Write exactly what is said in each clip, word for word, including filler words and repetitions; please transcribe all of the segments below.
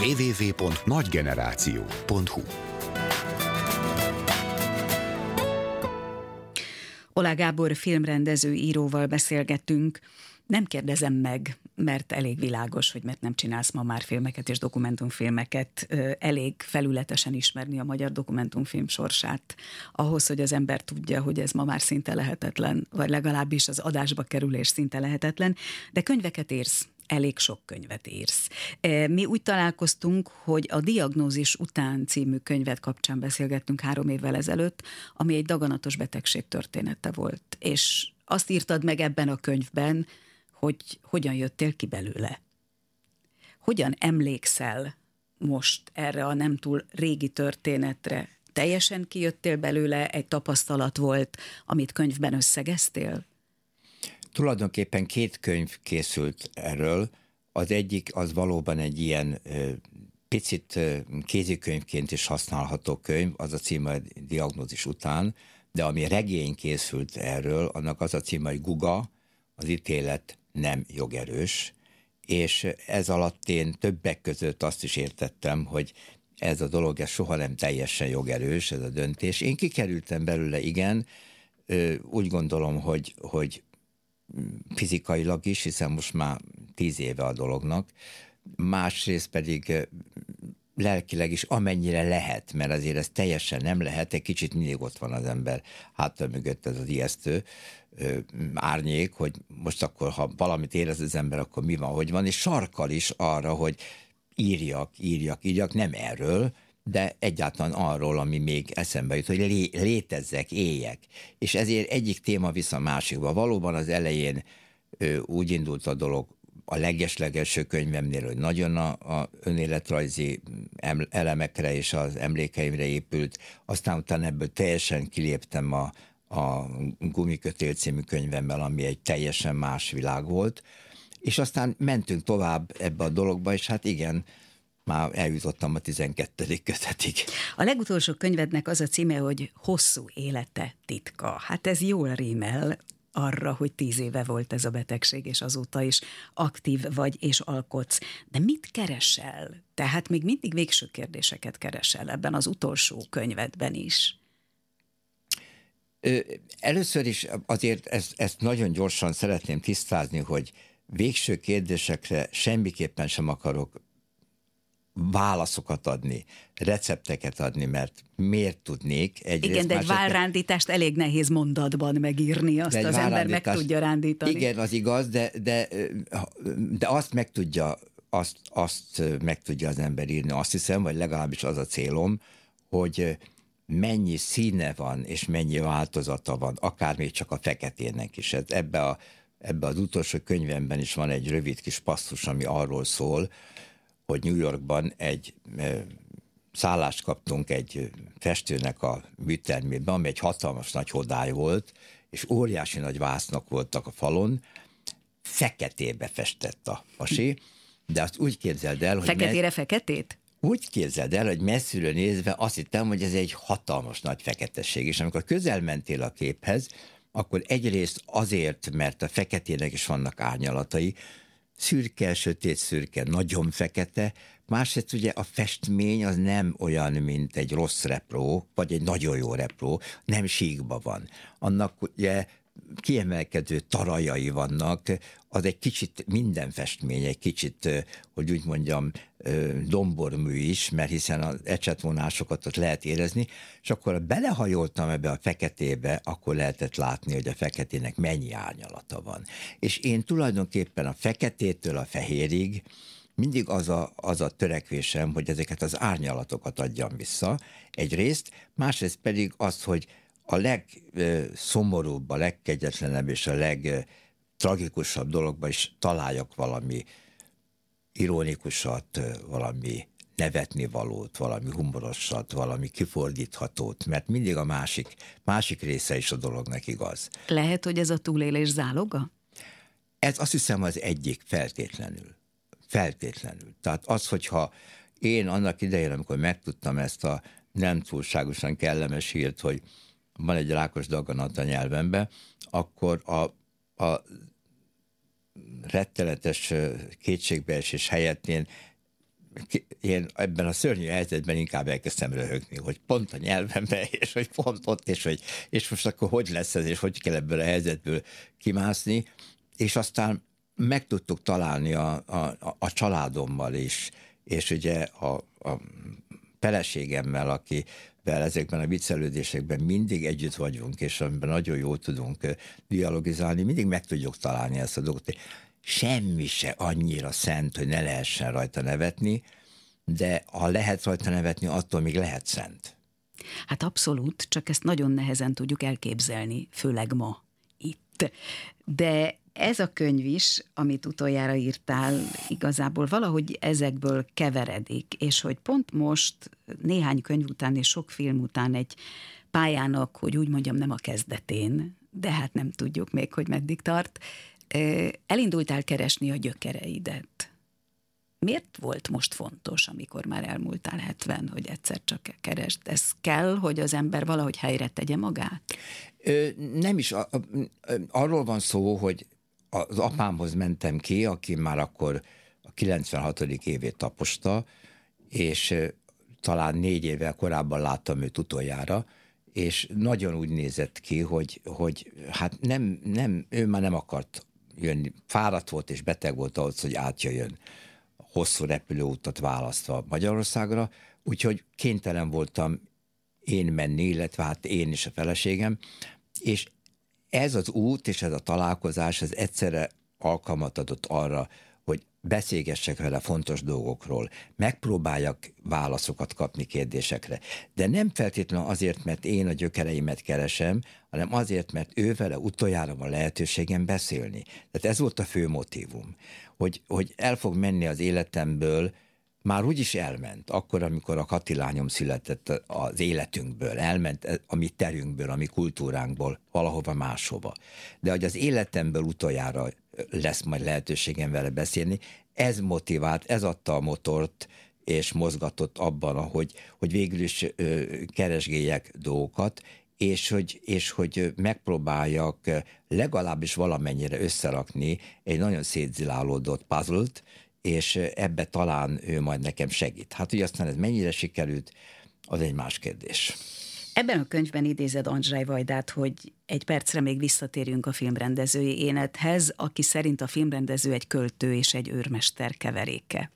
double-u double-u double-u pont nagygeneráció pont hu. Oláh Gábor filmrendező íróval beszélgettünk. Nem kérdezem meg, mert elég világos, hogy mert nem csinálsz ma már filmeket és dokumentumfilmeket, elég felületesen ismerni a magyar dokumentumfilm sorsát, ahhoz, hogy az ember tudja, hogy ez ma már szinte lehetetlen, vagy legalábbis az adásba kerülés szinte lehetetlen, de könyveket írsz. Elég sok könyvet írsz. Mi úgy találkoztunk, hogy a Diagnózis után című könyvet kapcsán beszélgettünk három évvel ezelőtt, ami egy daganatos betegség története volt. És azt írtad meg ebben a könyvben, hogy hogyan jöttél ki belőle. Hogyan emlékszel most erre a nem túl régi történetre? Teljesen kijöttél belőle, egy tapasztalat volt, amit könyvben összegeztél? Tulajdonképpen két könyv készült erről. Az egyik az valóban egy ilyen ö, picit ö, kézikönyvként is használható könyv, az a címe a Diagnózis után, de ami regény készült erről, annak az a címe, hogy Guga, az ítélet nem jogerős, és ez alatt én többek között azt is értettem, hogy ez a dolog ez soha nem teljesen jogerős, ez a döntés. Én kikerültem belőle, igen, ö, úgy gondolom, hogy, hogy fizikailag is, hiszen most már tíz éve a dolognak, másrészt pedig lelkileg is amennyire lehet, mert azért ez teljesen nem lehet, egy kicsit mindig ott van az ember hátra mögött ez az ijesztő ö, árnyék, hogy most akkor, ha valamit érez az ember, akkor mi van, hogy van, és sarkal is arra, hogy írjak, írjak, írjak, nem erről, de egyáltalán arról, ami még eszembe jut, hogy lé, létezzek, éljek. És ezért egyik téma visz a másikba. Valóban az elején ö, úgy indult a dolog a legeslegelső könyvemnél, hogy nagyon a, a önéletrajzi elemekre és az emlékeimre épült, aztán utána ebből teljesen kiléptem a, a Gumikötél című könyvemmel, ami egy teljesen más világ volt, és aztán mentünk tovább ebbe a dologba, és hát igen, már eljutottam a tizenkettedik kötetig. A legutolsó könyvednek az a címe, hogy Hosszú élete titka. Hát ez jól rímel arra, hogy tíz éve volt ez a betegség, és azóta is aktív vagy és alkotsz. De mit keresel? Tehát még mindig végső kérdéseket keresel ebben az utolsó könyvedben is. Először is azért ezt, ezt nagyon gyorsan szeretném tisztázni, hogy végső kérdésekre semmiképpen sem akarok válaszokat adni, recepteket adni, mert miért tudnék? Egyrészt, igen, de egy válrándítást elég nehéz mondatban megírni, azt az ember meg tudja rándítani. Igen, az igaz, de, de, de azt meg tudja, azt, azt meg tudja az ember írni, azt hiszem, vagy legalábbis az a célom, hogy mennyi színe van, és mennyi változata van, akár még csak a feketének is. Ebbe, a, ebbe az utolsó könyvemben is van egy rövid kis passzus, ami arról szól, hogy New Yorkban egy e, szállást kaptunk egy festőnek a műtermében, ami egy hatalmas nagy hodály volt, és óriási nagy vásznak voltak a falon, feketébe festett a pasi, de azt úgy képzeld el, hogy... Feketére me- feketét? Úgy képzeld el, hogy messziről nézve azt hittem, hogy ez egy hatalmas nagy feketesség, és amikor közel mentél a képhez, akkor egyrészt azért, mert a feketének is vannak árnyalatai, szürke, sötét szürke, nagyon fekete, másrészt ugye a festmény az nem olyan, mint egy rossz repró, vagy egy nagyon jó repró, nem síkba van. Annak ugye kiemelkedő tarajai vannak, az egy kicsit, minden festmény egy kicsit, hogy úgy mondjam, dombormű is, mert hiszen az ecsetvonásokat ott lehet érezni, és akkor belehajoltam ebbe a feketébe, akkor lehetett látni, hogy a feketének mennyi árnyalata van. És én tulajdonképpen a feketétől a fehérig mindig az a, az a törekvésem, hogy ezeket az árnyalatokat adjam vissza egyrészt, másrészt pedig az, hogy a legszomorúbb, a legkegyetlenebb és a legtragikusabb dologban is találjak valami ironikusat, valami nevetni valót, valami humorosat, valami kifordíthatót, mert mindig a másik, másik része is a dolognak igaz. Lehet, hogy ez a túlélés záloga? Ez azt hiszem az egyik feltétlenül. Feltétlenül. Tehát az, hogyha én annak idején, amikor megtudtam ezt a nem túlságosan kellemes hírt, hogy van egy rákos daganat a nyelvemben, akkor a, a rettenetes kétségbeesés helyett én én ebben a szörnyű helyzetben inkább elkezdtem röhögni, hogy pont a nyelvemben, és hogy pont ott, és hogy és most akkor hogy lesz ez, és hogy kell ebből a helyzetből kimászni, és aztán meg tudtuk találni a, a, a családommal is, és ugye a, a feleségemmel, akivel ezekben a viccelődésekben mindig együtt vagyunk, és amiben nagyon jól tudunk dialogizálni, mindig meg tudjuk találni ezt a dolgot. Semmi se annyira szent, hogy ne lehessen rajta nevetni, de ha lehet rajta nevetni, attól még lehet szent. Hát abszolút, csak ezt nagyon nehezen tudjuk elképzelni, főleg ma itt. De ez a könyv is, amit utoljára írtál, igazából valahogy ezekből keveredik, és hogy pont most néhány könyv után és sok film után egy pályának, hogy úgy mondjam, nem a kezdetén, de hát nem tudjuk még, hogy meddig tart, elindultál keresni a gyökereidet. Miért volt most fontos, amikor már elmúltál hetven, hogy egyszer csak keresd? Ez kell, hogy az ember valahogy helyre tegye magát? Ö, nem is. A, a, arról van szó, hogy az apámhoz mentem ki, aki már akkor a kilencvenhatodik évét taposta, és talán négy évvel korábban láttam őt utoljára, és nagyon úgy nézett ki, hogy, hogy hát nem, nem, ő már nem akart jönni. Fáradt volt és beteg volt ahhoz, hogy átjöjjön, hosszú repülőutat választva Magyarországra, úgyhogy kénytelen voltam én menni, illetve hát én és a feleségem, és ez az út és ez a találkozás, ez egyszerre alkalmat adott arra, hogy beszélgessek vele fontos dolgokról, megpróbáljak válaszokat kapni kérdésekre. De nem feltétlenül azért, mert én a gyökereimet keresem, hanem azért, mert ő vele utoljára van lehetőségem beszélni. Tehát ez volt a fő motívum, hogy, hogy el fog menni az életemből, már úgyis elment, akkor, amikor a Kati lányom született az életünkből, elment a mi terünkből, a mi kultúránkból, valahova máshova. De hogy az életemből utoljára lesz majd lehetőségem vele beszélni, ez motivált, ez adta a motort, és mozgatott abban, hogy, hogy végül is ö, keresgéljek dolgokat, és hogy, és hogy megpróbáljak legalábbis valamennyire összerakni egy nagyon szétzilálódott puzzle-t, és ebbe talán ő majd nekem segít. Hát, hogy aztán ez mennyire sikerült, az egy más kérdés. Ebben a könyvben idézed Andrzej Vajdát, hogy egy percre még visszatérjünk a filmrendezői énedhez, aki szerint a filmrendező egy költő és egy őrmester keveréke.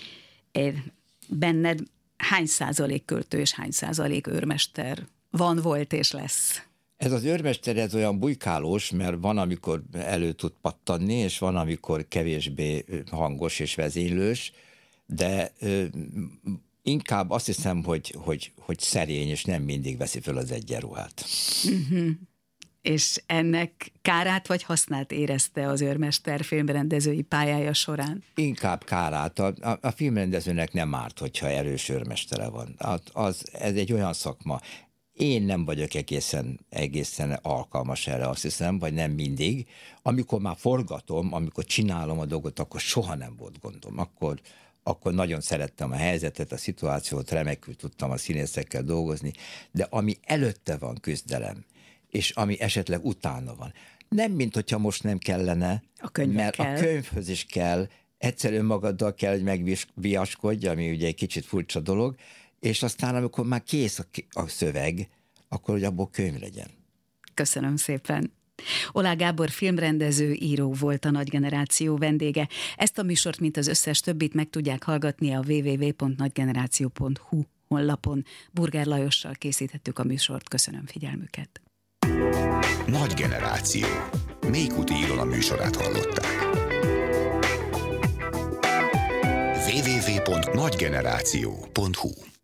Benned hány százalék költő és hány százalék őrmester van, volt és lesz? Ez az őrmester, ez olyan bujkálós, mert van, amikor elő tud pattanni, és van, amikor kevésbé hangos és vezénylős, de ö, inkább azt hiszem, hogy, hogy, hogy szerény, és nem mindig veszi föl az egyenruhát. Uh-huh. És ennek kárát vagy hasznát érezte az őrmester filmrendezői pályája során? Inkább kárát. A, a, a filmrendezőnek nem árt, hogyha erős őrmestere van. Az, ez egy olyan szakma. Én nem vagyok egészen, egészen alkalmas erre, azt hiszem, vagy nem mindig. Amikor már forgatom, amikor csinálom a dolgot, akkor soha nem volt gondom. Akkor, akkor nagyon szerettem a helyzetet, a szituációt, remekül tudtam a színészekkel dolgozni, de ami előtte van küzdelem, és ami esetleg utána van. Nem, mint hogyha most nem kellene, a mert kell. A könyvhöz is kell, egyszerűen magaddal kell, hogy megviaskodj, ami ugye egy kicsit furcsa dolog, és aztán, amikor már kész a, a szöveg, akkor, hogy abból könyv legyen. Köszönöm szépen. Oláh Gábor filmrendező, író volt a Nagy Generáció vendége. Ezt a műsort, mint az összes többit meg tudják hallgatni a double-u double-u double-u pont nagygeneráció pont hu honlapon. Burger Lajossal készítettük a műsort. Köszönöm figyelmüket. Nagy Generáció. Mélykuti Ilona műsorát hallották. double-u double-u double-u pont nagygeneráció pont hu